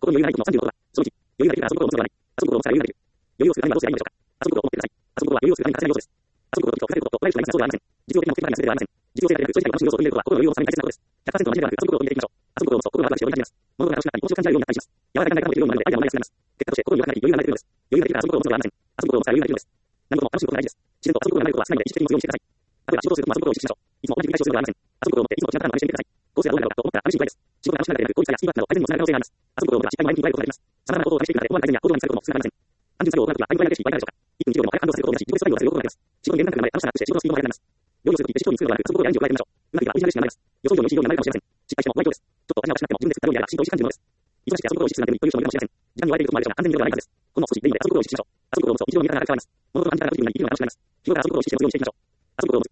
に余裕がないことの36は、正直、余裕ができるから遊ぶことを持つのではない。遊ぶことを持つから余裕ができる。余裕をする何はどうすればいいのでしょうか。遊ぶことを思ってください。遊ぶことは余裕をする何かしら要素です。遊ぶことを時と深いことと捉えるしかないそうではありません。実用的な目的がない全てではありません。実用性だけでなく、長時間の楽しむ要素を取り入れることは心の余裕を収める大切なことです。100% の間違いではなく、遊ぶことを入れていきましょう。遊ぶことを持つと心がワクワクして折り返します。物事が楽しくなったり、気持ちを感じられるようになったりします。柔らかな考え方を持てるようになるので、アイデアもない安くなります。結果として心に余裕がなり、余裕が生まれてくるのです。余裕ができるから遊ぶことを持つのではありません。遊ぶことを持つから余裕ができるのです。何事も楽しむことが大事です。自然と遊ぶことがないことはしないので、意識的に持つようにしてください。例えば仕事をするときも遊ぶことを意識しましょう。いつも同じ繰り返しをするのではありません。遊ぶことを持っていつもと違うパターンを真似してみてください。コースがどうなるのかと思ったら試しにトライです。仕事が楽しくなるだけでなく、効率やスピードアップなど改善にもつながる可能性があります。遊ぶことを持てば失敗も前向きに捉えることができます。様々な行動を試していく中で思わぬ改善や行動につながることも少なくありません。単純作業を行うときは相手がいなければ失敗になるでしょうか。1分1秒でも早く感動することを目指し、自己ベストタイムをすることができます。仕事の連絡が楽しくなって仕事のスピードも速くなります。料理をするとき別に調理に作るのではなく、そのことをやるに加えてみましょう。うまくいけばオリジナルシーンになります。予想以上に美味しい料理になるかもしれません。失敗しても同じです。ちょっと味がおかしくなっても自分で作った料理やらきちんと美味しく感じるものです。忙しくて遊ぶことを意識するなんてという人もいるかもしれません。時間に追われていることもあるでしょうが、完全にではないからです。この少しでいいので遊ぶことを意識しましょう。遊ぶことを持つと日常の見方が変わります。物事の感じ方ができるようになります。日頃から遊ぶことを意識して持つようにしていきましょう。遊ぶことを持つ